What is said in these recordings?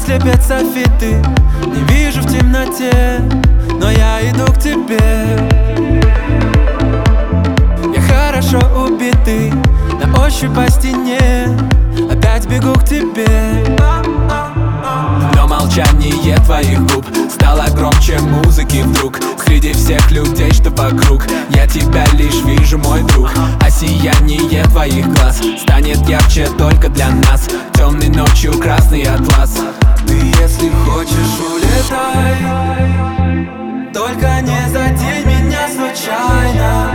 слепят софиты, не вижу в темноте, но я иду к тебе. Я хорошо убитый, на ощупь по стене, опять бегу к тебе. Но молчание твоих губ стало громче музыки вдруг. Среди всех людей, что вокруг, я тебя лишь вижу, мой друг. А сияние твоих глаз станет ярче только для нас. Темной ночью красный атлас. Ты, если хочешь, улетай, только не задень меня случайно.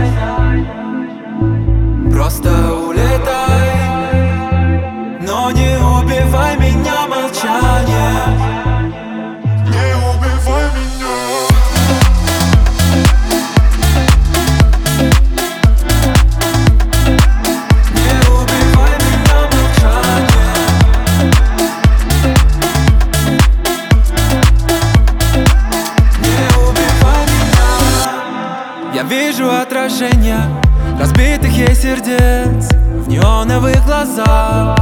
Просто улетай, но не убивай меня молчанием. Не убивай меня. Не убивай меня молчанием. Не убивай меня. Я вижу отражение разбитых ей сердец в неоновых глазах.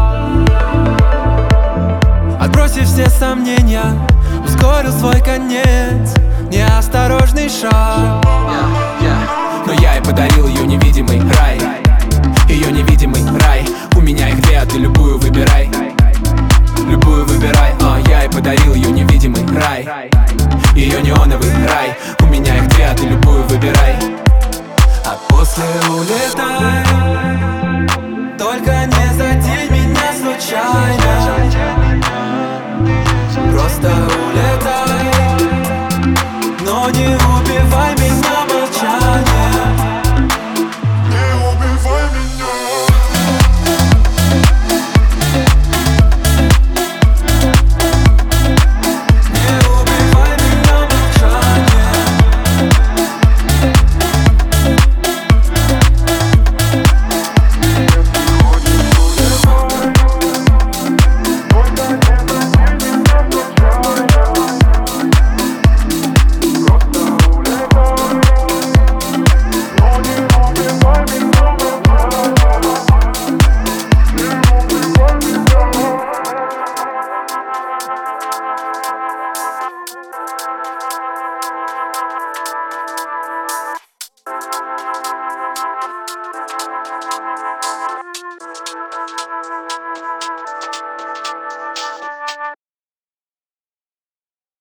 Отбросив все сомнения, ускорил свой конец, неосторожный шаг. Но я и подарил ее невидимый рай. Ее невидимый рай. У меня их две, а ты любую выбирай. Любую выбирай. Я и подарил ее невидимый рай. Ее неоновый рай. У меня их две, а ты любую выбирай. А после улетай,